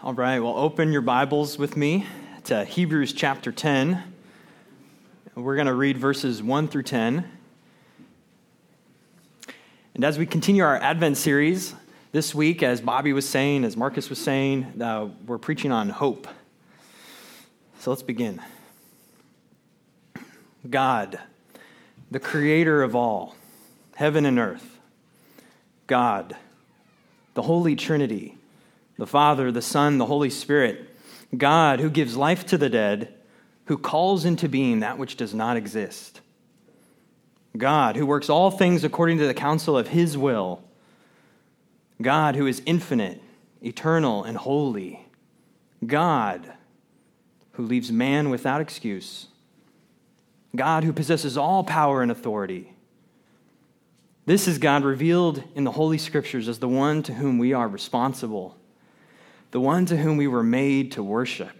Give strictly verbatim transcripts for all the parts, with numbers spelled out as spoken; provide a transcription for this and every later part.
All right, well, open your Bibles with me to Hebrews chapter ten. We're going to read verses one through ten. And as we continue our Advent series this week, as Bobby was saying, as Marcus was saying, uh, we're preaching on hope. So let's begin. God, the creator of all, heaven and earth. God, the Holy Trinity, the Father, the Son, the Holy Spirit. God, who gives life to the dead, who calls into being that which does not exist. God, who works all things according to the counsel of his will. God, who is infinite, eternal, and holy. God, who leaves man without excuse. God, who possesses all power and authority. This is God revealed in the Holy Scriptures as the one to whom we are responsible, the one to whom we were made to worship.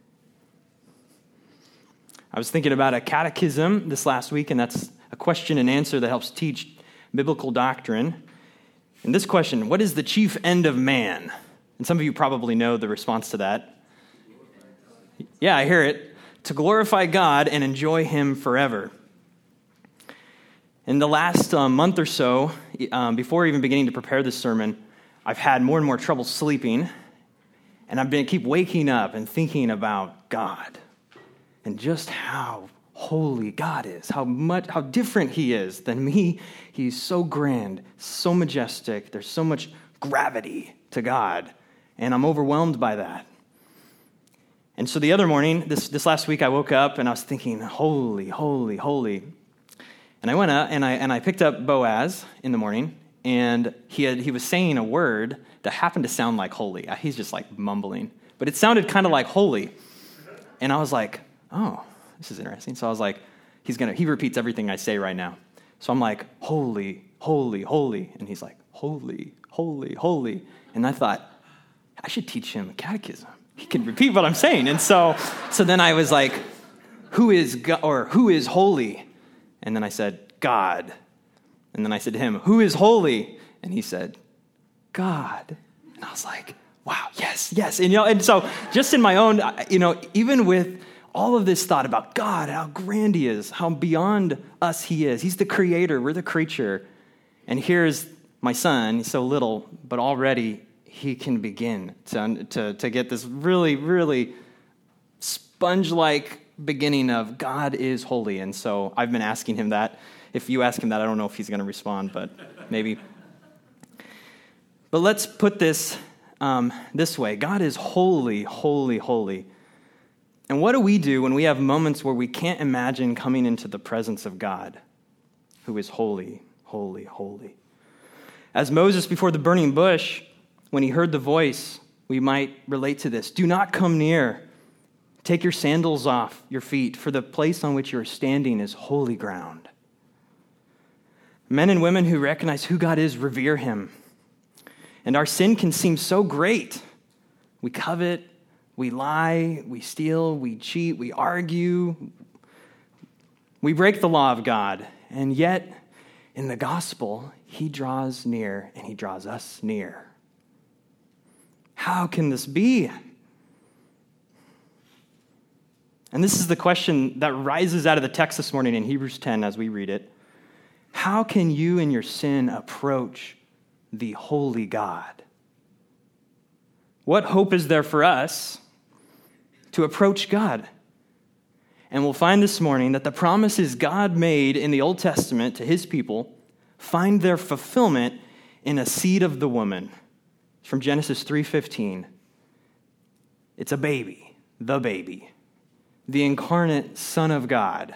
I was thinking about a catechism this last week, and that's a question and answer that helps teach biblical doctrine. And this question, what is the chief end of man? And some of you probably know the response to that. Yeah, I hear it. To glorify God and enjoy him forever. In the last uh, month or so, um, before even beginning to prepare this sermon, I've had more and more trouble sleeping. And I've been keep waking up and thinking about God and just how holy God is, how much, how different he is than me. He's so grand, so majestic. There's so much gravity to God, and I'm overwhelmed by that. And so the other morning, this, this last week, I woke up and I was thinking, holy, holy, holy. And I went up and I and I picked up Boaz in the morning, and he had he was saying a word that happened to sound like holy. He's just like mumbling, but it sounded kind of like holy. And I was like, oh, this is interesting. So I was like, he's gonna he repeats everything I say right now. So I'm like, holy, holy, holy, and he's like, holy, holy, holy. And I thought, I should teach him a catechism. He can repeat what I'm saying. And so, so then I was like, who is God, or who is holy? And then I said, God. And then I said to him, who is holy? And he said, God. And I was like, wow, yes, yes. And you know, and so just in my own, you know, even with all of this thought about God, how grand he is, how beyond us he is. He's the creator, we're the creature. And here's my son, he's so little, but already he can begin to, to, to get this really, really sponge-like beginning of God is holy. And so I've been asking him that. If you ask him that, I don't know if he's going to respond, but maybe. But let's put this um, this way. God is holy, holy, holy. And what do we do when we have moments where we can't imagine coming into the presence of God, who is holy, holy, holy? As Moses before the burning bush, when he heard the voice, we might relate to this. Do not come near. Take your sandals off your feet, for the place on which you are standing is holy ground. Men and women who recognize who God is revere him. And our sin can seem so great. We covet, we lie, we steal, we cheat, we argue. We break the law of God. And yet, in the gospel, he draws near and he draws us near. How can this be? And this is the question that rises out of the text this morning in Hebrews ten as we read it. How can you in your sin approach the holy God? What hope is there for us to approach God? And we'll find this morning that the promises God made in the Old Testament to his people find their fulfillment in a seed of the woman. It's from Genesis three fifteen. It's a baby, the baby, the incarnate Son of God.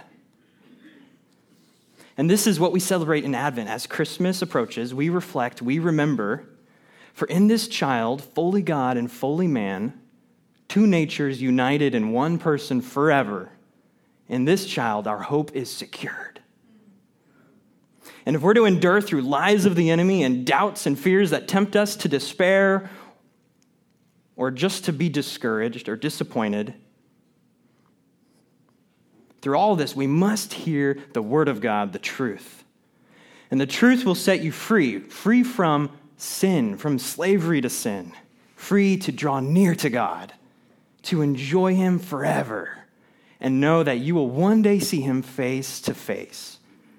And this is what we celebrate in Advent. As Christmas approaches, we reflect, we remember, for in this child, fully God and fully man, two natures united in one person forever, in this child, our hope is secured. And if we're to endure through lies of the enemy and doubts and fears that tempt us to despair or just to be discouraged or disappointed, through all this, we must hear the word of God, the truth. And the truth will set you free, free from sin, from slavery to sin, free to draw near to God, to enjoy him forever, and know that you will one day see him face to face.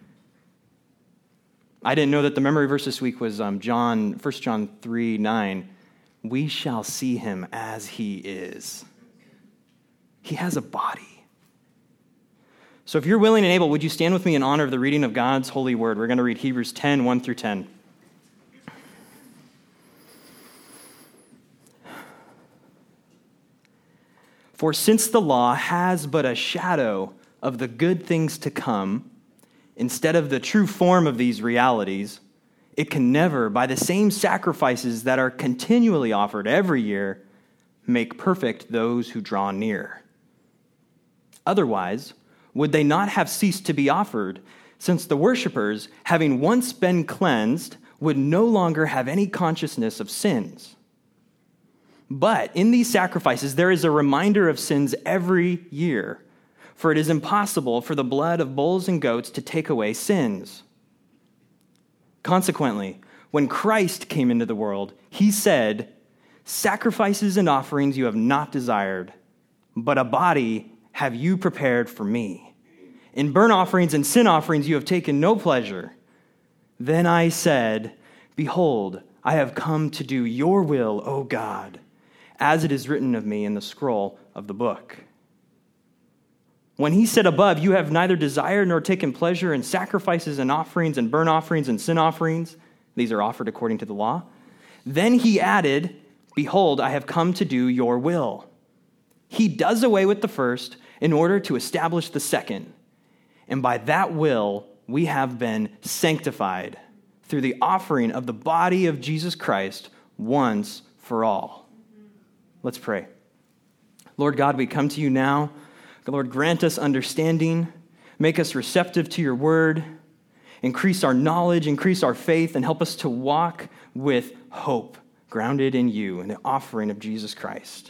I didn't know that the memory verse this week was um, John, First John three nine. We shall see him as he is. He has a body. So if you're willing and able, would you stand with me in honor of the reading of God's holy word? We're going to read Hebrews ten, one through ten. For since the law has but a shadow of the good things to come, instead of the true form of these realities, it can never, by the same sacrifices that are continually offered every year, make perfect those who draw near. Otherwise, would they not have ceased to be offered, since the worshipers, having once been cleansed, would no longer have any consciousness of sins? But in these sacrifices, there is a reminder of sins every year, for it is impossible for the blood of bulls and goats to take away sins. Consequently, when Christ came into the world, he said, sacrifices and offerings you have not desired, but a body have you prepared for me. In burnt offerings and sin offerings you have taken no pleasure. Then I said, behold, I have come to do your will, O God, as it is written of me in the scroll of the book. When he said above, you have neither desired nor taken pleasure in sacrifices and offerings and burnt offerings and sin offerings, these are offered according to the law. Then he added, behold, I have come to do your will. He does away with the first in order to establish the second. And by that will, we have been sanctified through the offering of the body of Jesus Christ once for all. Let's pray. Lord God, we come to you now. Lord, grant us understanding, make us receptive to your word, increase our knowledge, increase our faith, and help us to walk with hope grounded in you and the offering of Jesus Christ.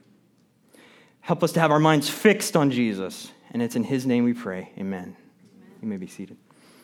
Help us to have our minds fixed on Jesus, and it's in his name we pray. Amen. Amen. You may be seated.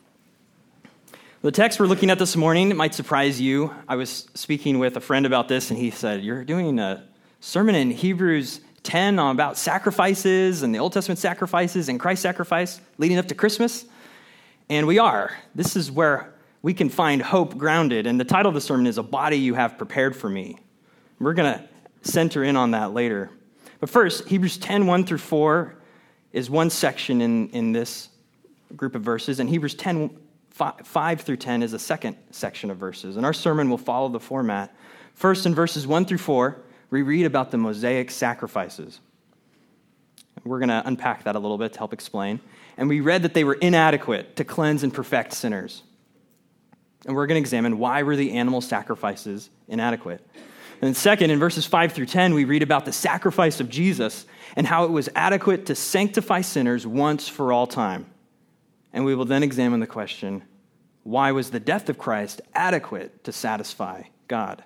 The text we're looking at this morning might surprise you. I was speaking with a friend about this, and he said, you're doing a sermon in Hebrews ten on about sacrifices and the Old Testament sacrifices and Christ's sacrifice leading up to Christmas. And we are. This is where we can find hope grounded. And the title of the sermon is A Body You Have Prepared for Me. We're going to center in on that later. But first, Hebrews ten, one through four is one section in, in this group of verses. And Hebrews ten, five through ten is a second section of verses. And our sermon will follow the format. First, in verses one through four, we read about the Mosaic sacrifices. We're going to unpack that a little bit to help explain. And we read that they were inadequate to cleanse and perfect sinners. And we're going to examine why were the animal sacrifices inadequate. And then second, in verses five through ten, we read about the sacrifice of Jesus and how it was adequate to sanctify sinners once for all time. And we will then examine the question, why was the death of Christ adequate to satisfy God?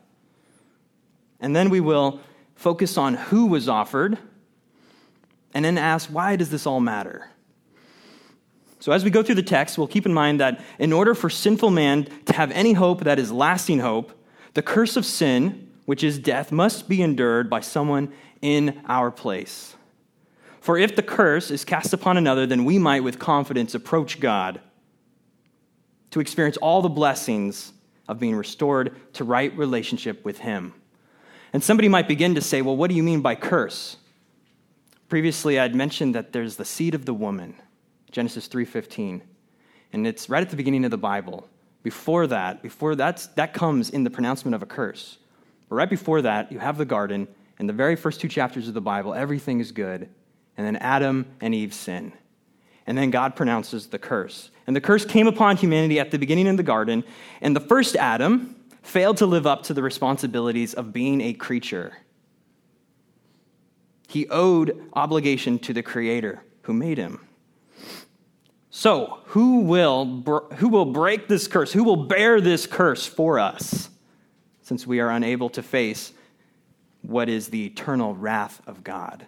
And then we will focus on who was offered, and then ask, why does this all matter? So as we go through the text, we'll keep in mind that in order for sinful man to have any hope that is lasting hope, the curse of sin, which is death, must be endured by someone in our place. For if the curse is cast upon another, then we might with confidence approach God to experience all the blessings of being restored to right relationship with him. And somebody might begin to say, well, what do you mean by curse? Previously, I'd mentioned that there's the seed of the woman, Genesis three fifteen. And it's right at the beginning of the Bible. Before that, before that's, that comes in the pronouncement of a curse. But right before that, you have the garden. In the very first two chapters of the Bible, everything is good. And then Adam and Eve sin. And then God pronounces the curse. And the curse came upon humanity at the beginning of the garden. And the first Adam failed to live up to the responsibilities of being a creature. He owed obligation to the Creator who made him. So, who will who will break this curse? Who will bear this curse for us, since we are unable to face what is the eternal wrath of God?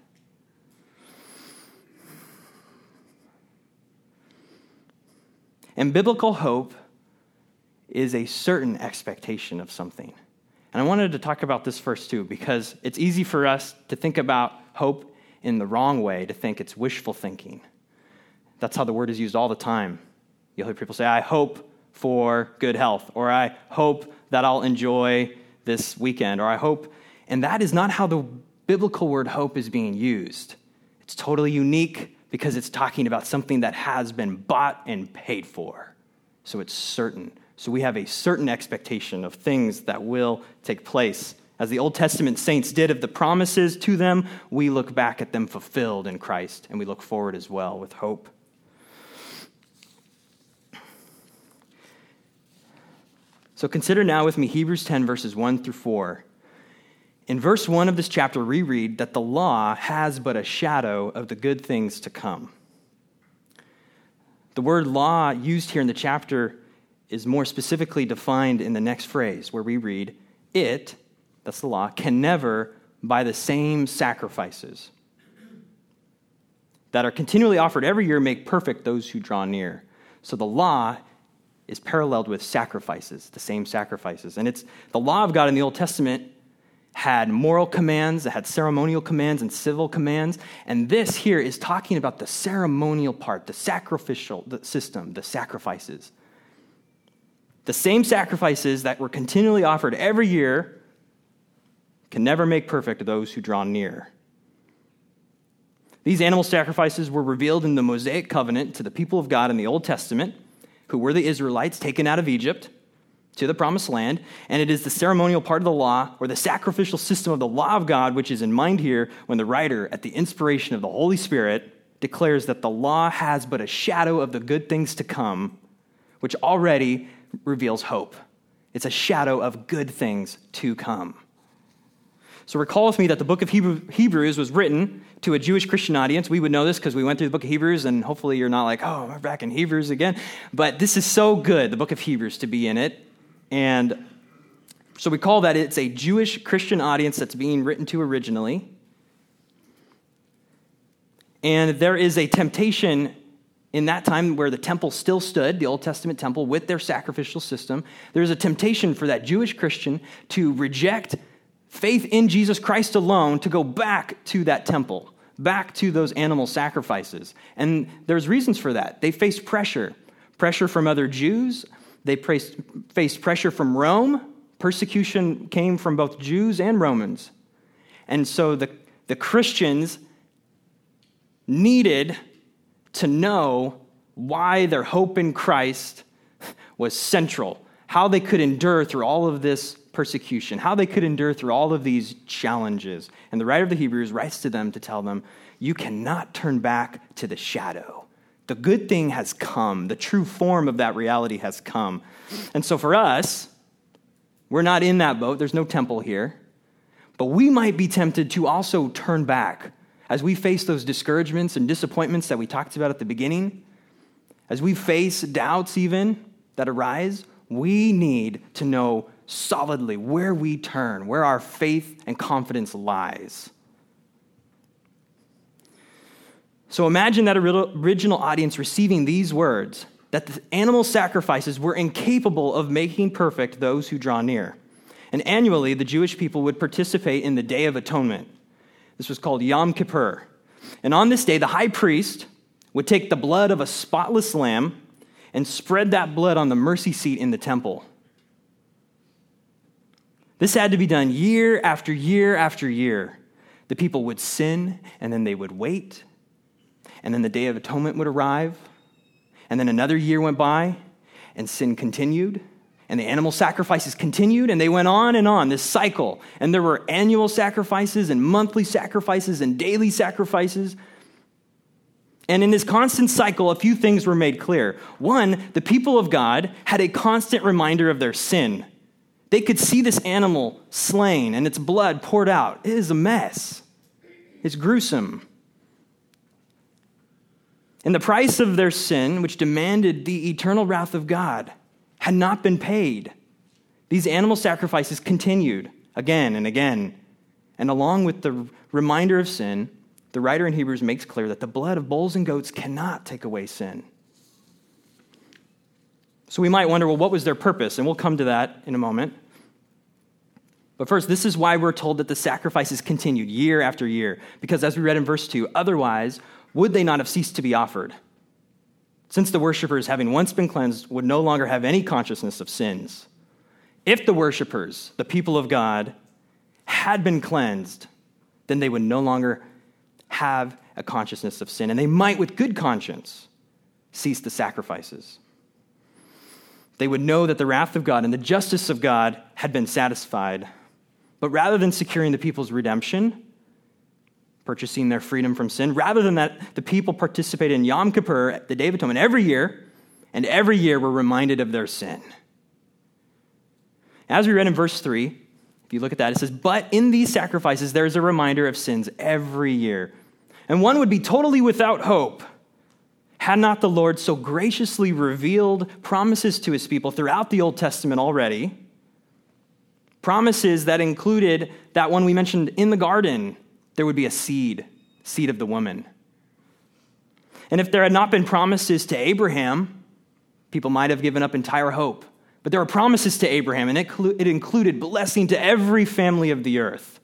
And biblical hope is a certain expectation of something. And I wanted to talk about this first too, because it's easy for us to think about hope in the wrong way, to think it's wishful thinking. That's how the word is used all the time. You'll hear people say, I hope for good health, or I hope that I'll enjoy this weekend, or I hope, and that is not how the biblical word hope is being used. It's totally unique because it's talking about something that has been bought and paid for. So it's certain. So we have a certain expectation of things that will take place. As the Old Testament saints did of the promises to them, we look back at them fulfilled in Christ, and we look forward as well with hope. So consider now with me Hebrews ten, verses one through four. In verse one of this chapter, we read that the law has but a shadow of the good things to come. The word law used here in the chapter is more specifically defined in the next phrase, where we read, it, that's the law, can never, by the same sacrifices that are continually offered every year, make perfect those who draw near. So the law is paralleled with sacrifices, the same sacrifices. And it's the law of God in the Old Testament had moral commands, it had ceremonial commands and civil commands. And this here is talking about the ceremonial part, the sacrificial the system, the sacrifices. The same sacrifices that were continually offered every year can never make perfect those who draw near. These animal sacrifices were revealed in the Mosaic covenant to the people of God in the Old Testament, who were the Israelites taken out of Egypt to the promised land, and it is the ceremonial part of the law, or the sacrificial system of the law of God, which is in mind here when the writer, at the inspiration of the Holy Spirit, declares that the law has but a shadow of the good things to come, which already reveals hope. It's a shadow of good things to come. So recall with me that the book of Hebrew, Hebrews was written to a Jewish Christian audience. We would know this because we went through the book of Hebrews, and hopefully you're not like, oh, we're back in Hebrews again. But this is so good, the book of Hebrews, to be in it. And so we call that it's a Jewish Christian audience that's being written to originally. And there is a temptation in that time where the temple still stood, the Old Testament temple, with their sacrificial system. There's a temptation for that Jewish Christian to reject faith in Jesus Christ alone, to go back to that temple, back to those animal sacrifices. And there's reasons for that. They faced pressure, pressure from other Jews. They faced pressure from Rome. Persecution came from both Jews and Romans. And so the, the Christians needed to know why their hope in Christ was central, how they could endure through all of this persecution, how they could endure through all of these challenges. And the writer of the Hebrews writes to them to tell them, you cannot turn back to the shadow. The good thing has come. The true form of that reality has come. And so for us, we're not in that boat. There's no temple here. But we might be tempted to also turn back as we face those discouragements and disappointments that we talked about at the beginning. As we face doubts even that arise, we need to know solidly where we turn, where our faith and confidence lies. So imagine that original audience receiving these words, that the animal sacrifices were incapable of making perfect those who draw near. And annually, the Jewish people would participate in the Day of Atonement. This was called Yom Kippur. And on this day, the high priest would take the blood of a spotless lamb and spread that blood on the mercy seat in the temple. This had to be done year after year after year. The people would sin, and then they would wait, and then the Day of Atonement would arrive, and then another year went by, and sin continued, and the animal sacrifices continued, and they went on and on, this cycle. And there were annual sacrifices and monthly sacrifices and daily sacrifices. And in this constant cycle, a few things were made clear. One, the people of God had a constant reminder of their sin. They could see this animal slain and its blood poured out. It is a mess. It's gruesome. And the price of their sin, which demanded the eternal wrath of God, had not been paid. These animal sacrifices continued again and again. And along with the reminder of sin, the writer in Hebrews makes clear that the blood of bulls and goats cannot take away sin. So we might wonder, well, what was their purpose? And we'll come to that in a moment. But first, this is why we're told that the sacrifices continued year after year. Because as we read in verse two, otherwise, would they not have ceased to be offered? Since the worshipers, having once been cleansed, would no longer have any consciousness of sins. If the worshipers, the people of God, had been cleansed, then they would no longer have a consciousness of sin, and they might, with good conscience, cease the sacrifices. They would know that the wrath of God and the justice of God had been satisfied. But rather than securing the people's redemption, purchasing their freedom from sin, rather than that, the people participated in Yom Kippur, the Day of Atonement, every year, and every year were reminded of their sin. As we read in verse three, if you look at that, it says, but in these sacrifices there is a reminder of sins every year. And one would be totally without hope had not the Lord so graciously revealed promises to his people throughout the Old Testament already. Promises that included that one we mentioned in the garden, there would be a seed, seed of the woman. And if there had not been promises to Abraham, people might have given up entire hope. But there were promises to Abraham, and it, it included blessing to every family of the earth.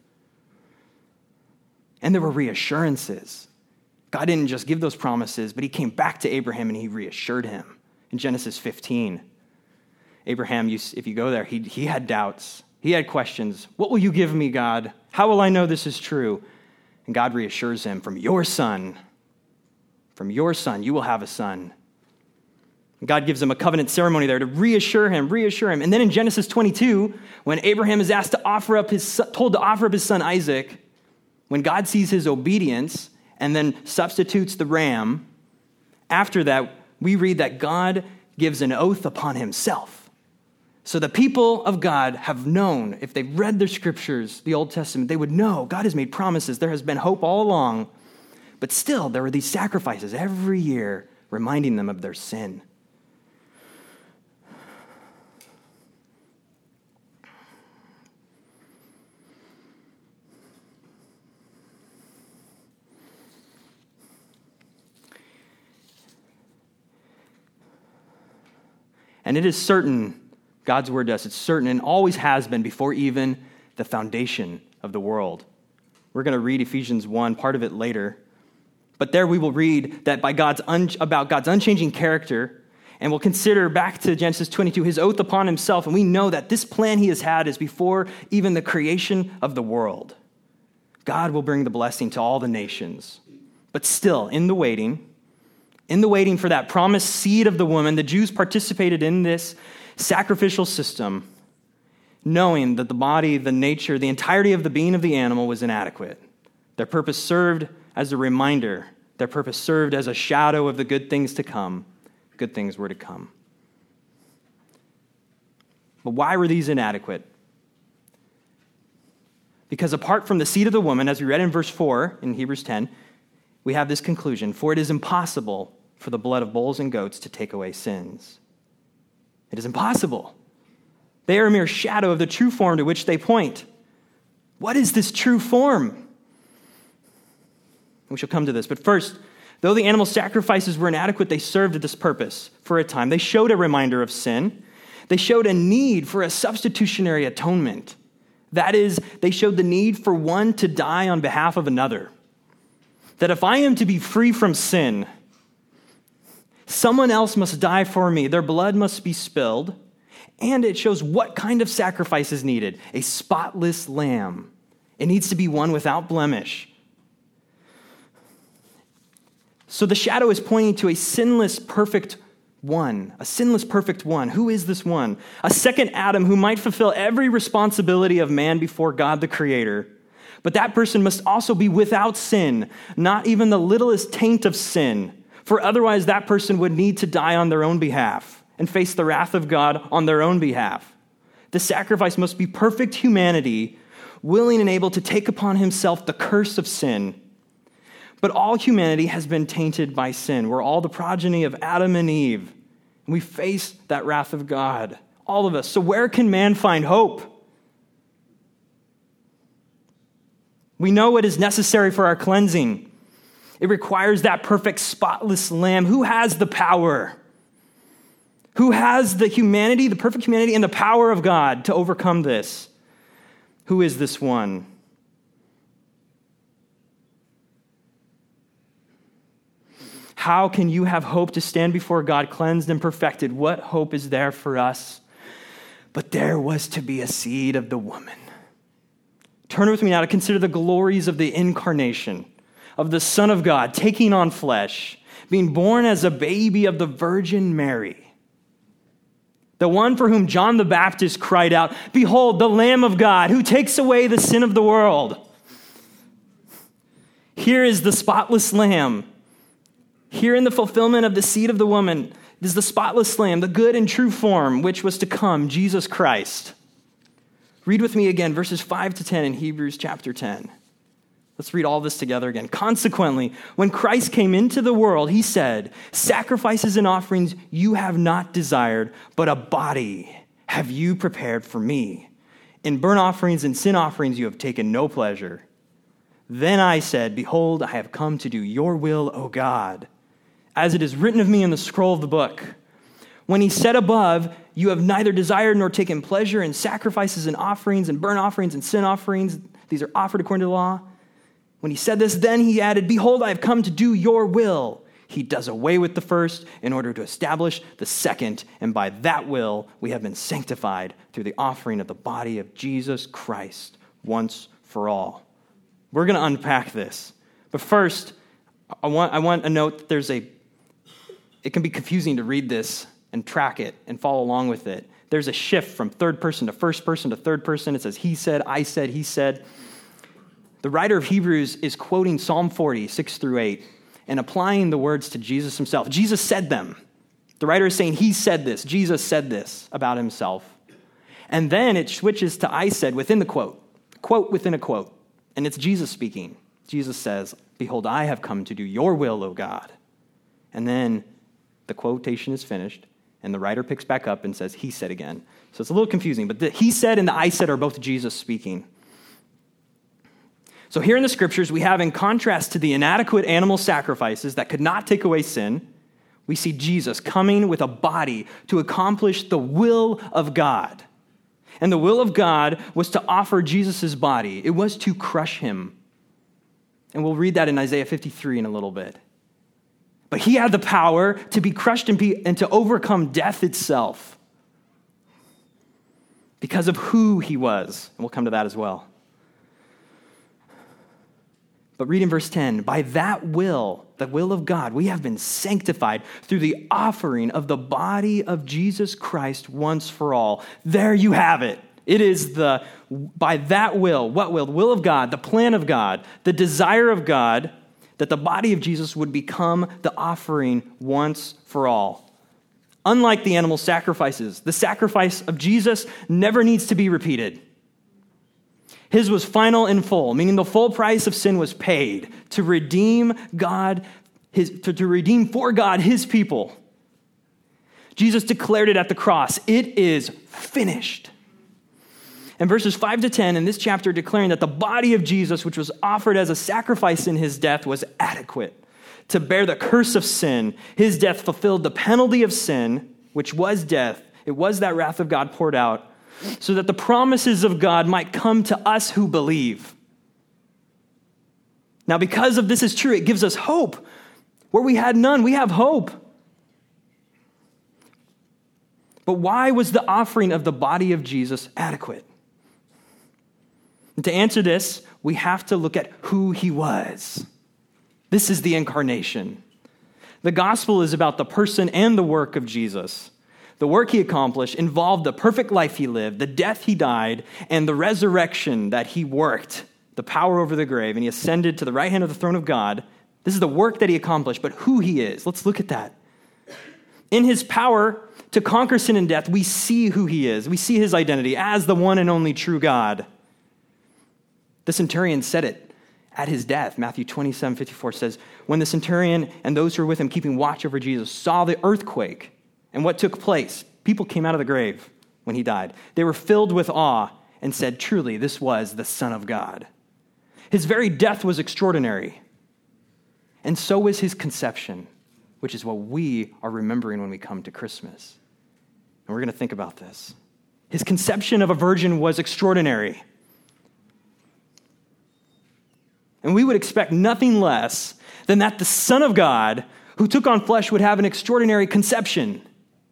And there were reassurances. God didn't just give those promises, but he came back to Abraham and he reassured him. In Genesis fifteen, Abraham, you, if you go there, he, he had doubts. He had questions. What will you give me, God? How will I know this is true? And God reassures him, from your son, from your son, you will have a son. God gives him a covenant ceremony there to reassure him, reassure him. And then in Genesis twenty-two, when Abraham is asked to offer up his son, told to offer up his son Isaac, when God sees his obedience and then substitutes the ram, after that, we read that God gives an oath upon himself. So the people of God have known, if they've read their scriptures, the Old Testament, they would know God has made promises. There has been hope all along. But still, there were these sacrifices every year reminding them of their sin. And it is certain, God's word does, it's certain and always has been before even the foundation of the world. We're going to read Ephesians one, part of it later. But there we will read that by God's un- about God's unchanging character, and we'll consider back to Genesis twenty-two, his oath upon himself, and we know that this plan he has had is before even the creation of the world. God will bring the blessing to all the nations. But still, in the waiting, In the waiting for that promised seed of the woman, the Jews participated in this sacrificial system, knowing that the body, the nature, the entirety of the being of the animal was inadequate. Their purpose served as a reminder. Their purpose served as a shadow of the good things to come. Good things were to come. But why were these inadequate? Because apart from the seed of the woman, as we read in verse four in Hebrews ten, we have this conclusion, for it is impossible for the blood of bulls and goats to take away sins. It is impossible. They are a mere shadow of the true form to which they point. What is this true form? We shall come to this. But first, though the animal sacrifices were inadequate, they served this purpose for a time. They showed a reminder of sin. They showed a need for a substitutionary atonement. That is, they showed the need for one to die on behalf of another. That if I am to be free from sin, someone else must die for me. Their blood must be spilled. And it shows what kind of sacrifice is needed. A spotless lamb. It needs to be one without blemish. So the shadow is pointing to a sinless, perfect one. A sinless, perfect one. Who is this one? A second Adam who might fulfill every responsibility of man before God the Creator. But that person must also be without sin, not even the littlest taint of sin. For otherwise that person would need to die on their own behalf and face the wrath of God on their own behalf. The sacrifice must be perfect humanity, willing and able to take upon himself the curse of sin. But all humanity has been tainted by sin. We're all the progeny of Adam and Eve. And we face that wrath of God, all of us. So where can man find hope? We know what is necessary for our cleansing. It requires that perfect, spotless lamb. Who has the power? Who has the humanity, the perfect humanity, and the power of God to overcome this? Who is this one? How can you have hope to stand before God cleansed and perfected? What hope is there for us? But there was to be a seed of the woman. Turn with me now to consider the glories of the incarnation, of the Son of God taking on flesh, being born as a baby of the Virgin Mary. The one for whom John the Baptist cried out, "Behold, the Lamb of God who takes away the sin of the world." Here is the spotless Lamb. Here in the fulfillment of the seed of the woman is the spotless Lamb, the good and true form which was to come, Jesus Christ. Read with me again, verses five to ten in Hebrews chapter ten. Let's read all this together again. Consequently, when Christ came into the world, he said, "Sacrifices and offerings you have not desired, but a body have you prepared for me. In burnt offerings and sin offerings you have taken no pleasure. Then I said, Behold, I have come to do your will, O God, as it is written of me in the scroll of the book. When he said above, you have neither desired nor taken pleasure in sacrifices and offerings and burnt offerings and sin offerings. These are offered according to the law. When he said this, then he added, Behold, I have come to do your will. He does away with the first in order to establish the second. And by that will, we have been sanctified through the offering of the body of Jesus Christ once for all. We're going to unpack this. But first, I want, I want to note that there's a, it can be confusing to read this and track it and follow along with it. There's a shift from third person to first person to third person. It says he said, I said, he said. The writer of Hebrews is quoting Psalm forty, six through eight, and applying the words to Jesus himself. Jesus said them. The writer is saying he said this. Jesus said this about himself. And then it switches to I said within the quote, quote within a quote. And it's Jesus speaking. Jesus says, Behold, I have come to do your will, O God. And then the quotation is finished, and the writer picks back up and says, he said again. So it's a little confusing, but the he said and the I said are both Jesus speaking. So here in the scriptures, we have, in contrast to the inadequate animal sacrifices that could not take away sin, we see Jesus coming with a body to accomplish the will of God. And the will of God was to offer Jesus' body. It was to crush him. And we'll read that in Isaiah fifty-three in a little bit. But he had the power to be crushed and, be, and to overcome death itself because of who he was. And we'll come to that as well. But read in verse ten, by that will, the will of God, we have been sanctified through the offering of the body of Jesus Christ once for all. There you have it. It is the, by that will, what will? The will of God, the plan of God, the desire of God, that the body of Jesus would become the offering once for all. Unlike the animal sacrifices, the sacrifice of Jesus never needs to be repeated. His was final and full, meaning the full price of sin was paid to redeem God, his, to, to redeem for God his people. Jesus declared it at the cross. It is finished. And verses five to ten in this chapter declaring that the body of Jesus, which was offered as a sacrifice in his death, was adequate to bear the curse of sin. His death fulfilled the penalty of sin, which was death. It was that wrath of God poured out, so that the promises of God might come to us who believe. Now, because of this is true, it gives us hope. Where we had none, we have hope. But why was the offering of the body of Jesus adequate? And to answer this, we have to look at who he was. This is the incarnation. The gospel is about the person and the work of Jesus. The work he accomplished involved the perfect life he lived, the death he died, and the resurrection that he worked, the power over the grave, and he ascended to the right hand of the throne of God. This is the work that he accomplished, but who he is. Let's look at that. In his power to conquer sin and death, we see who he is. We see his identity as the one and only true God. The centurion said it at his death. Matthew twenty-seven fifty-four says, when the centurion and those who were with him keeping watch over Jesus saw the earthquake, and what took place, people came out of the grave when he died. They were filled with awe and said, truly, this was the Son of God. His very death was extraordinary. And so was his conception, which is what we are remembering when we come to Christmas. And we're going to think about this. His conception of a virgin was extraordinary. And we would expect nothing less than that the Son of God who took on flesh would have an extraordinary conception.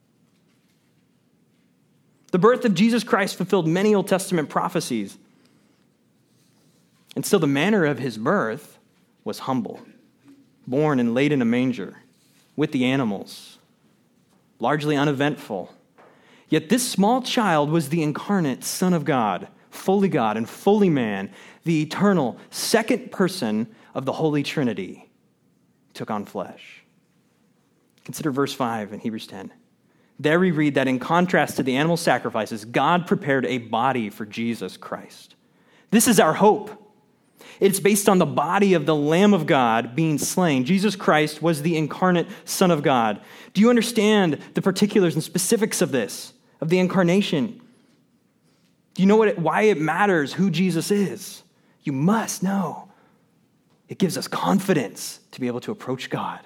The birth of Jesus Christ fulfilled many Old Testament prophecies. And still the manner of his birth was humble, born and laid in a manger with the animals, largely uneventful. Yet this small child was the incarnate Son of God, fully God and fully man, the eternal second person of the Holy Trinity, took on flesh. Consider verse five in Hebrews ten. There we read that in contrast to the animal sacrifices, God prepared a body for Jesus Christ. This is our hope. It's based on the body of the Lamb of God being slain. Jesus Christ was the incarnate Son of God. Do you understand the particulars and specifics of this, of the incarnation? Do you know what it, why it matters who Jesus is? You must know. It gives us confidence to be able to approach God.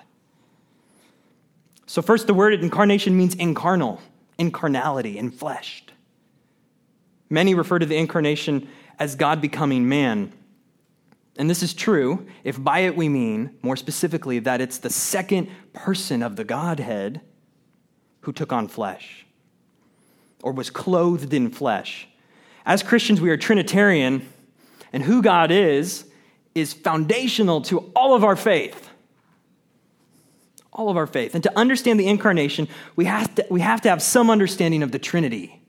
So first, the word incarnation means incarnal, incarnality, enfleshed. Many refer to the incarnation as God becoming man. And this is true if by it we mean, more specifically, that it's the second person of the Godhead who took on flesh or was clothed in flesh. As Christians, we are Trinitarian, and who God is is foundational to all of our faith. All of our faith. And to understand the incarnation, we have to, we have to have some understanding of the Trinity.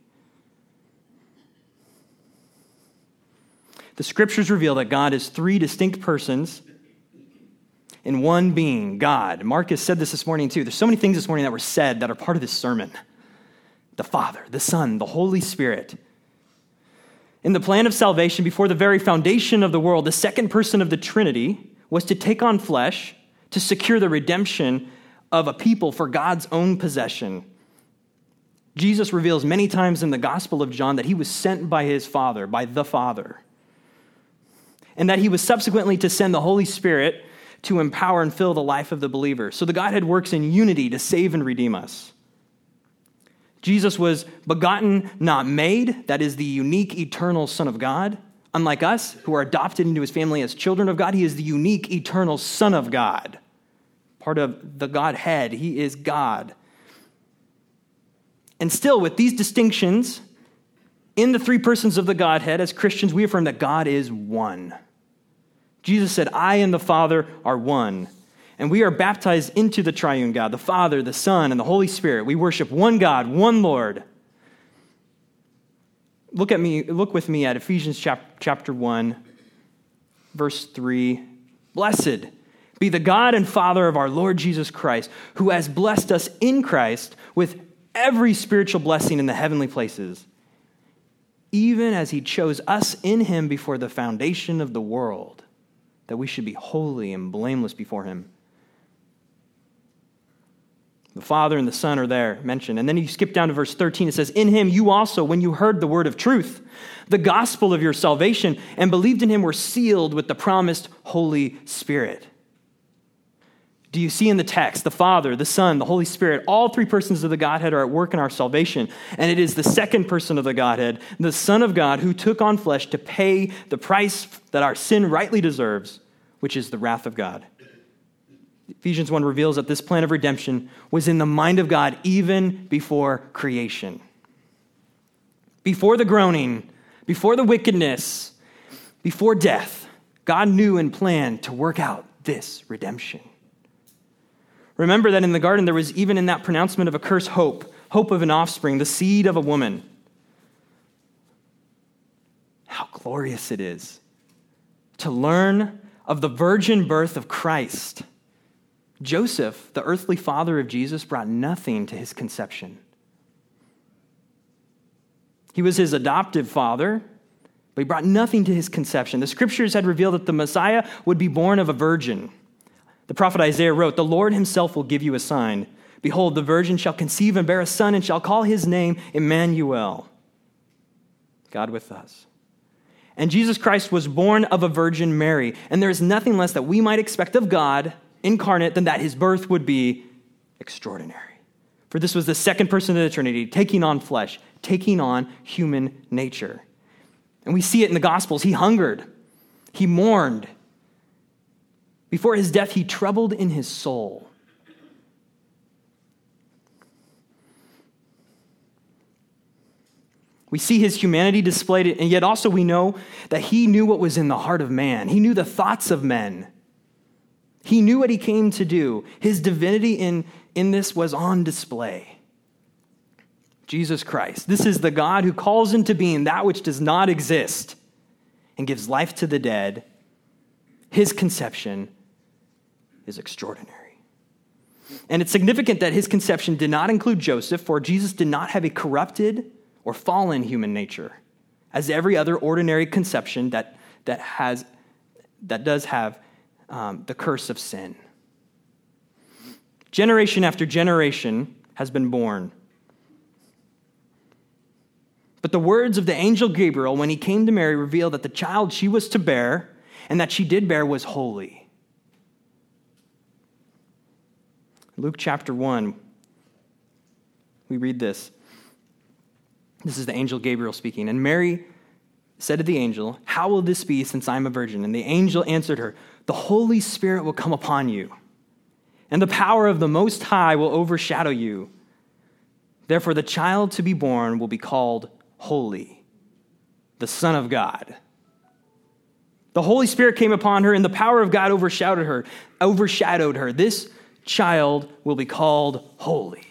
The scriptures reveal that God is three distinct persons in one being, God. Marcus said this this morning too. There's so many things this morning that were said that are part of this sermon. The Father, the Son, the Holy Spirit. In the plan of salvation, before the very foundation of the world, the second person of the Trinity was to take on flesh to secure the redemption of a people for God's own possession. Jesus reveals many times in the Gospel of John that he was sent by his Father, by the Father, and that he was subsequently to send the Holy Spirit to empower and fill the life of the believer. So the Godhead works in unity to save and redeem us. Jesus was begotten, not made. That is the unique, eternal Son of God. Unlike us, who are adopted into his family as children of God, he is the unique, eternal Son of God. Part of the Godhead. He is God. And still, with these distinctions, in the three persons of the Godhead, as Christians, we affirm that God is one. Jesus said, I and the Father are one. And we are baptized into the triune God, the Father, the Son, and the Holy Spirit. We worship one God, one Lord. Look at me, look with me at Ephesians chapter one, verse three. Blessed be the God and Father of our Lord Jesus Christ, who has blessed us in Christ with every spiritual blessing in the heavenly places, even as he chose us in him before the foundation of the world, that we should be holy and blameless before him. The Father and the Son are there mentioned. And then you skip down to verse thirteen. It says, in him you also, when you heard the word of truth, the gospel of your salvation, and believed in him, were sealed with the promised Holy Spirit. Do you see in the text, the Father, the Son, the Holy Spirit, all three persons of the Godhead are at work in our salvation. And it is the second person of the Godhead, the Son of God, who took on flesh to pay the price that our sin rightly deserves, which is the wrath of God. Ephesians one reveals that this plan of redemption was in the mind of God even before creation. Before the groaning, before the wickedness, before death, God knew and planned to work out this redemption. Remember that in the garden there was even in that pronouncement of a curse hope, hope of an offspring, the seed of a woman. How glorious it is to learn of the virgin birth of Christ. Joseph, the earthly father of Jesus, brought nothing to his conception. He was his adoptive father, but he brought nothing to his conception. The scriptures had revealed that the Messiah would be born of a virgin. The prophet Isaiah wrote, the Lord himself will give you a sign. Behold, the virgin shall conceive and bear a son and shall call his name Emmanuel, God with us. And Jesus Christ was born of a virgin Mary. And there is nothing less that we might expect of God incarnate than that his birth would be extraordinary. For this was the second person of the Trinity, taking on flesh, taking on human nature. And we see it in the Gospels. He hungered. He mourned. Before his death, he troubled in his soul. We see his humanity displayed, and yet also we know that he knew what was in the heart of man. He knew the thoughts of men. He knew what he came to do. His divinity in, in this was on display. Jesus Christ. This is the God who calls into being that which does not exist and gives life to the dead. His conception is extraordinary. And it's significant that his conception did not include Joseph, for Jesus did not have a corrupted or fallen human nature, as every other ordinary conception that, that, has, that does have um, the curse of sin. Generation after generation has been born. But the words of the angel Gabriel when he came to Mary reveal that the child she was to bear and that she did bear was holy. Luke chapter one, we read this. This is the angel Gabriel speaking. And Mary said to the angel, "How will this be since I'm a virgin?" And the angel answered her, "The Holy Spirit will come upon you, and the power of the Most High will overshadow you. Therefore, the child to be born will be called Holy, the Son of God." The Holy Spirit came upon her, and the power of God overshadowed her. Overshadowed her. This child will be called Holy.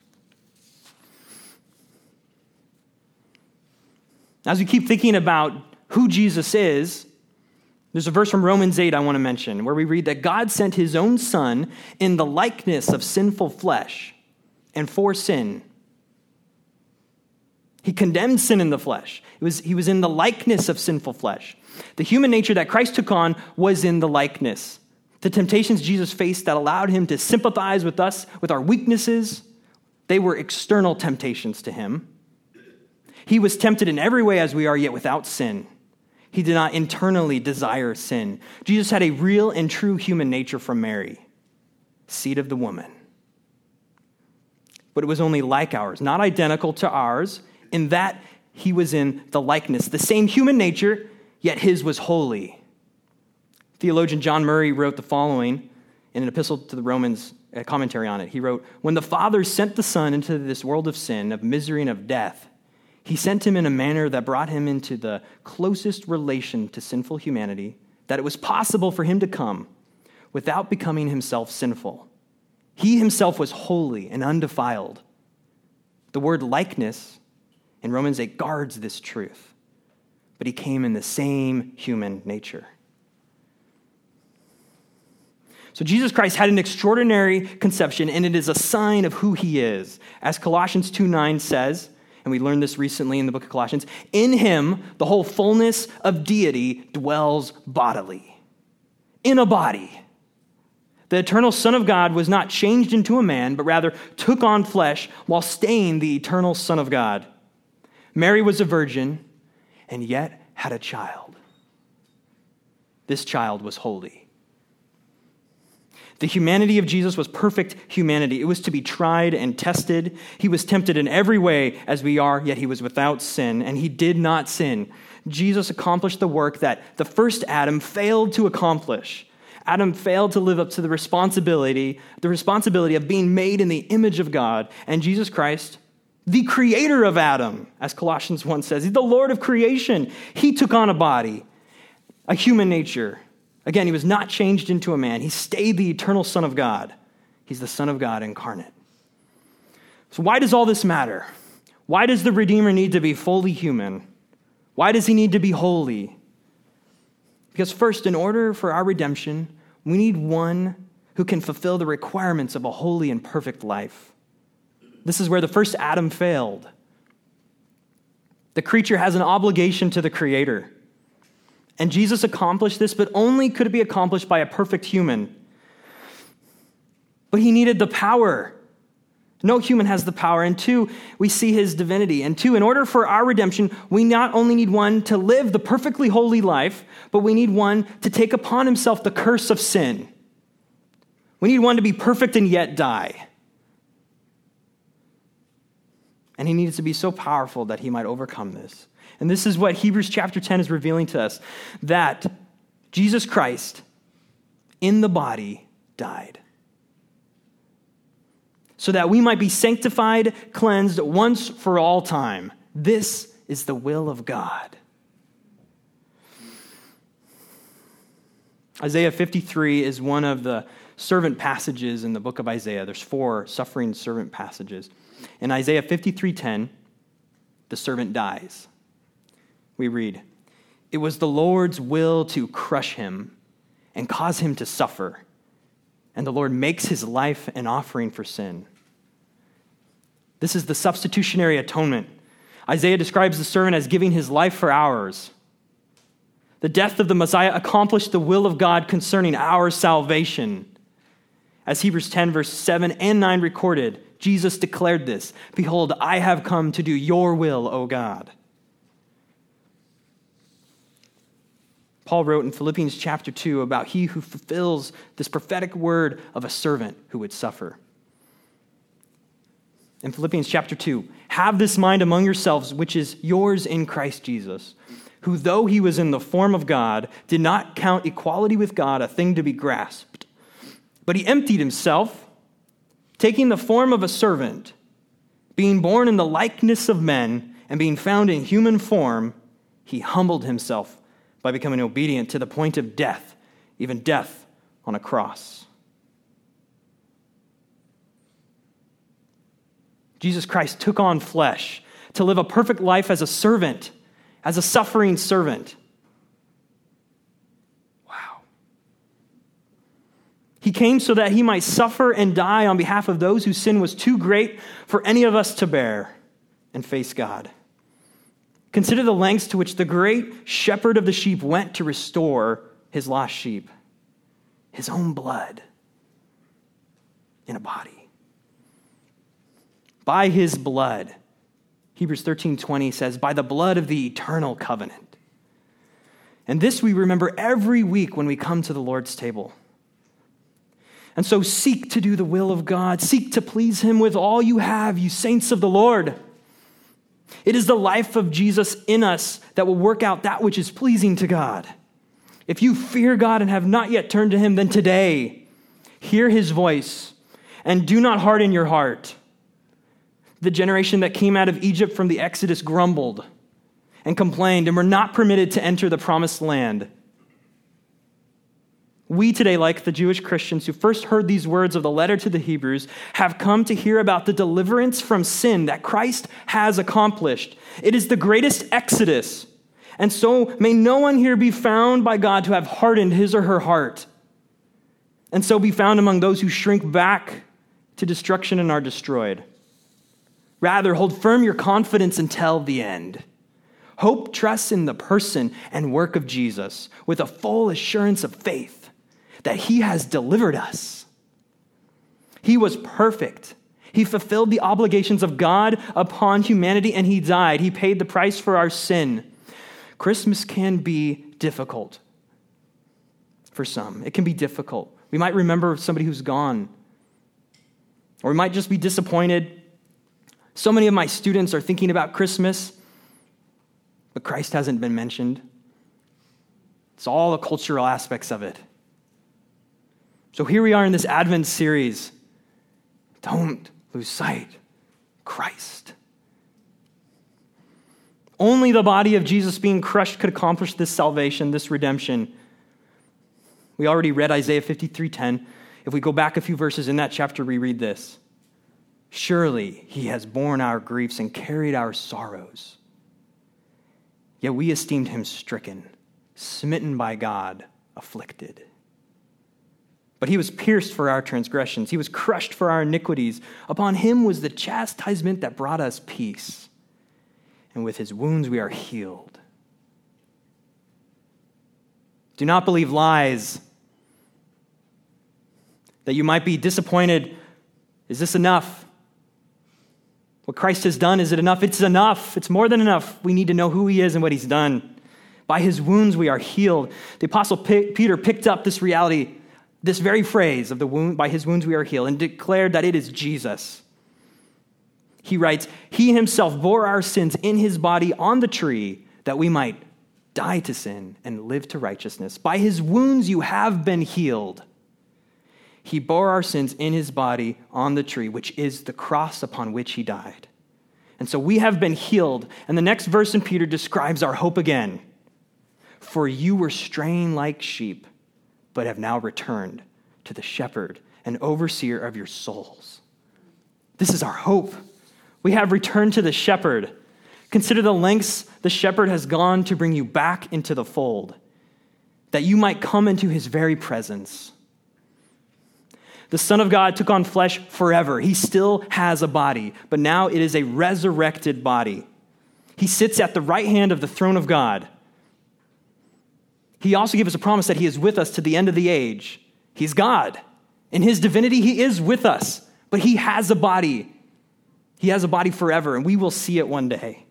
As we keep thinking about who Jesus is, there's a verse from Romans eight I want to mention where we read that God sent his own Son in the likeness of sinful flesh and for sin. He condemned sin in the flesh. It was, he was in the likeness of sinful flesh. The human nature that Christ took on was in the likeness. The temptations Jesus faced that allowed him to sympathize with us, with our weaknesses, they were external temptations to him. He was tempted in every way as we are, yet without sin. He did not internally desire sin. Jesus had a real and true human nature from Mary, seed of the woman. But it was only like ours, not identical to ours, in that he was in the likeness. The same human nature, yet his was holy. Theologian John Murray wrote the following in an epistle to the Romans, a commentary on it. He wrote, "When the Father sent the Son into this world of sin, of misery, and of death, he sent him in a manner that brought him into the closest relation to sinful humanity, that it was possible for him to come without becoming himself sinful. He himself was holy and undefiled." The word likeness in Romans eight guards this truth, but he came in the same human nature. So Jesus Christ had an extraordinary conception, and it is a sign of who he is. As Colossians two nine says, and we learned this recently in the book of Colossians, in him the whole fullness of deity dwells bodily, in a body. The eternal Son of God was not changed into a man, but rather took on flesh while staying the eternal Son of God. Mary was a virgin and yet had a child. This child was holy. The humanity of Jesus was perfect humanity. It was to be tried and tested. He was tempted in every way as we are, yet he was without sin, and he did not sin. Jesus accomplished the work that the first Adam failed to accomplish. Adam failed to live up to the responsibility, the responsibility of being made in the image of God, and Jesus Christ, the creator of Adam, as Colossians one says, he's the Lord of creation. He took on a body, a human nature. Again, he was not changed into a man. He stayed the eternal Son of God. He's the Son of God incarnate. So why does all this matter? Why does the Redeemer need to be fully human? Why does he need to be holy? Because first, in order for our redemption, we need one who can fulfill the requirements of a holy and perfect life. This is where the first Adam failed. The creature has an obligation to the Creator. And Jesus accomplished this, but only could it be accomplished by a perfect human. But he needed the power. No human has the power. And two, we see his divinity. And two, in order for our redemption, we not only need one to live the perfectly holy life, but we need one to take upon himself the curse of sin. We need one to be perfect and yet die. And he needs to be so powerful that he might overcome this. And this is what Hebrews chapter ten is revealing to us, that Jesus Christ, in the body died, so that we might be sanctified, cleansed once for all time. This is the will of God. Isaiah fifty-three is one of the servant passages in the book of Isaiah. There's four suffering servant passages. In Isaiah fifty-three ten, the servant dies. We read, "It was the Lord's will to crush him and cause him to suffer, and the Lord makes his life an offering for sin." This is the substitutionary atonement. Isaiah describes the servant as giving his life for ours. The death of the Messiah accomplished the will of God concerning our salvation. As Hebrews ten, verse seven and nine recorded, Jesus declared this, "Behold, I have come to do your will, O God." Paul wrote in Philippians chapter two about he who fulfills this prophetic word of a servant who would suffer. In Philippians chapter two, "Have this mind among yourselves, which is yours in Christ Jesus, who though he was in the form of God, did not count equality with God a thing to be grasped, but he emptied himself, taking the form of a servant, being born in the likeness of men, and being found in human form, he humbled himself by becoming obedient to the point of death, even death on a cross." Jesus Christ took on flesh to live a perfect life as a servant, as a suffering servant. Wow. He came so that he might suffer and die on behalf of those whose sin was too great for any of us to bear and face God. Consider the lengths to which the great shepherd of the sheep went to restore his lost sheep. His own blood in a body. By his blood, Hebrews thirteen twenty says, by the blood of the eternal covenant. And this we remember every week when we come to the Lord's table. And so seek to do the will of God. Seek to please him with all you have, you saints of the Lord. It is the life of Jesus in us that will work out that which is pleasing to God. If you fear God and have not yet turned to him, then today, hear his voice and do not harden your heart. The generation that came out of Egypt from the Exodus grumbled and complained and were not permitted to enter the promised land. We today, like the Jewish Christians who first heard these words of the letter to the Hebrews, have come to hear about the deliverance from sin that Christ has accomplished. It is the greatest exodus. And so may no one here be found by God to have hardened his or her heart, and so be found among those who shrink back to destruction and are destroyed. Rather, hold firm your confidence until the end. Hope trusts in the person and work of Jesus with a full assurance of faith that he has delivered us. He was perfect. He fulfilled the obligations of God upon humanity, and he died. He paid the price for our sin. Christmas can be difficult for some. It can be difficult. We might remember somebody who's gone, or we might just be disappointed. So many of my students are thinking about Christmas, but Christ hasn't been mentioned. It's all the cultural aspects of it. So here we are in this Advent series. Don't lose sight. Christ. Only the body of Jesus being crushed could accomplish this salvation, this redemption. We already read Isaiah fifty-three ten. If we go back a few verses in that chapter, we read this. Surely he has borne our griefs and carried our sorrows. Yet we esteemed him stricken, smitten by God, afflicted. But he was pierced for our transgressions. He was crushed for our iniquities. Upon him was the chastisement that brought us peace. And with his wounds we are healed. Do not believe lies that you might be disappointed. Is this enough? What Christ has done, is it enough? It's enough. It's more than enough. We need to know who he is and what he's done. By his wounds we are healed. The Apostle P- Peter picked up this reality, this very phrase of the wound, by his wounds we are healed, and declared that it is Jesus. He writes, he himself bore our sins in his body on the tree that we might die to sin and live to righteousness. By his wounds you have been healed. He bore our sins in his body on the tree, which is the cross upon which he died. And so we have been healed. And the next verse in Peter describes our hope again. For you were straying like sheep, but have now returned to the shepherd and overseer of your souls. This is our hope. We have returned to the shepherd. Consider the lengths the shepherd has gone to bring you back into the fold, that you might come into his very presence. The Son of God took on flesh forever. He still has a body, but now it is a resurrected body. He sits at the right hand of the throne of God. He also gave us a promise that he is with us to the end of the age. He's God. In his divinity, he is with us, but he has a body. He has a body forever, and we will see it one day.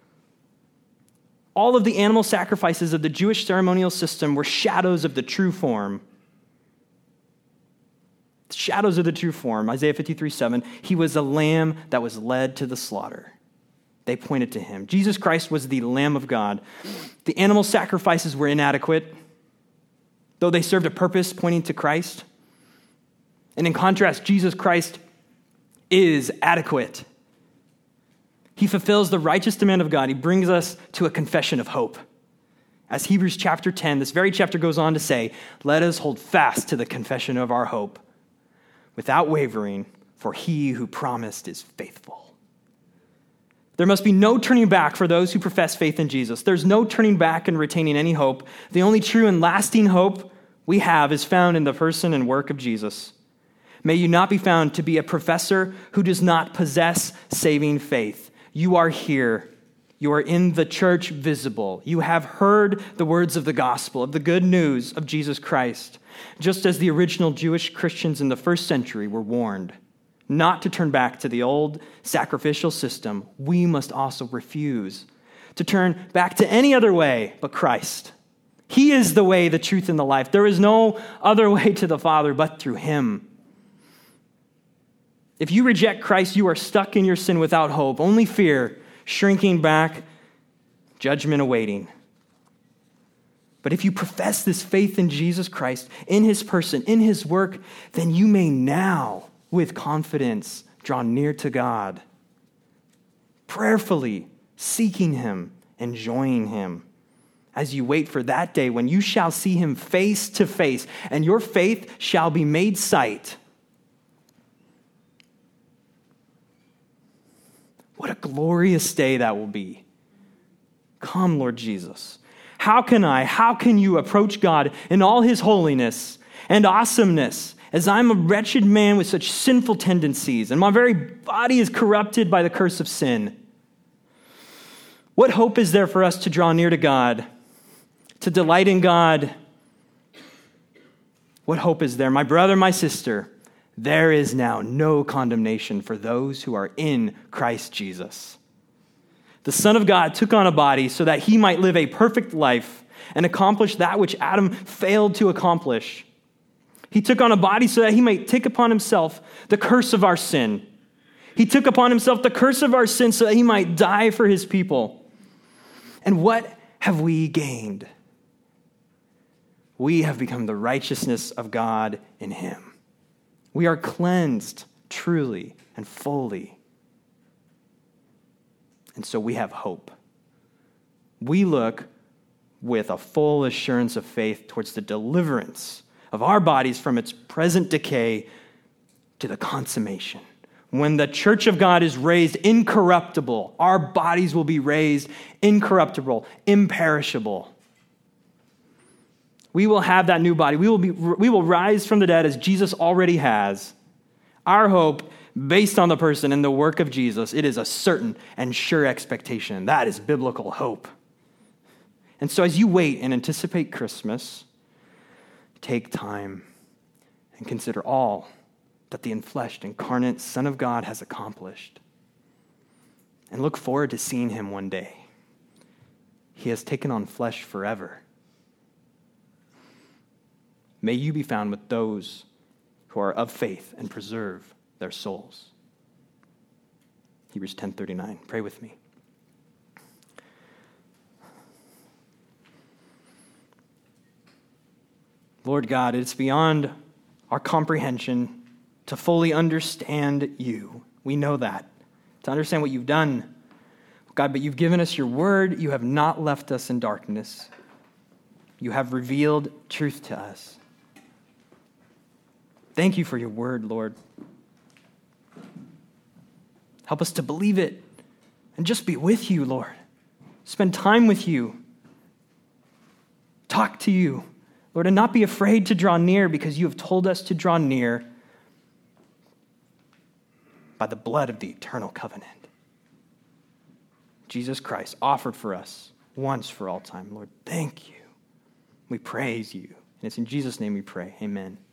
All of the animal sacrifices of the Jewish ceremonial system were shadows of the true form. Shadows of the true form. Isaiah fifty-three seven. He was a lamb that was led to the slaughter. They pointed to him. Jesus Christ was the Lamb of God. The animal sacrifices were inadequate, though they served a purpose pointing to Christ. And in contrast, Jesus Christ is adequate. He fulfills the righteous demand of God. He brings us to a confession of hope. As Hebrews chapter ten, this very chapter goes on to say, let us hold fast to the confession of our hope without wavering, for he who promised is faithful. There must be no turning back for those who profess faith in Jesus. There's no turning back and retaining any hope. The only true and lasting hope we have is found in the person and work of Jesus. May you not be found to be a professor who does not possess saving faith. You are here. You are in the church visible. You have heard the words of the gospel, of the good news of Jesus Christ, just as the original Jewish Christians in the first century were warned not to turn back to the old sacrificial system. We must also refuse to turn back to any other way but Christ. He is the way, the truth, and the life. There is no other way to the Father but through him. If you reject Christ, you are stuck in your sin without hope, only fear, shrinking back, judgment awaiting. But if you profess this faith in Jesus Christ, in his person, in his work, then you may now, with confidence, draw near to God, prayerfully seeking him, enjoying him, as you wait for that day when you shall see him face to face, and your faith shall be made sight. What a glorious day that will be. Come, Lord Jesus. How can I, how can you approach God in all his holiness and awesomeness as I'm a wretched man with such sinful tendencies and my very body is corrupted by the curse of sin? What hope is there for us to draw near to God, to delight in God? What hope is there? My brother, my sister, there is now no condemnation for those who are in Christ Jesus. The Son of God took on a body so that he might live a perfect life and accomplish that which Adam failed to accomplish. He took on a body so that he might take upon himself the curse of our sin. He took upon himself the curse of our sin so that he might die for his people. And what have we gained? We have become the righteousness of God in him. We are cleansed truly and fully. And so we have hope. We look with a full assurance of faith towards the deliverance of our bodies from its present decay to the consummation. When the church of God is raised incorruptible, our bodies will be raised incorruptible, imperishable. We will have that new body. We will be, we will rise from the dead as Jesus already has. Our hope, based on the person and the work of Jesus, it is a certain and sure expectation. That is biblical hope. And so as you wait and anticipate Christmas, take time and consider all that the enfleshed, incarnate Son of God has accomplished. And look forward to seeing him one day. He has taken on flesh forever. May you be found with those who are of faith and preserve their souls. Hebrews ten thirty-nine. Pray with me. Lord God, it's beyond our comprehension to fully understand you. We know that, to understand what you've done. God, but you've given us your word. You have not left us in darkness. You have revealed truth to us. Thank you for your word, Lord. Help us to believe it and just be with you, Lord. Spend time with you. Talk to you, Lord, and not be afraid to draw near because you have told us to draw near by the blood of the eternal covenant. Jesus Christ offered for us once for all time. Lord, thank you. We praise you. And it's in Jesus' name we pray. Amen.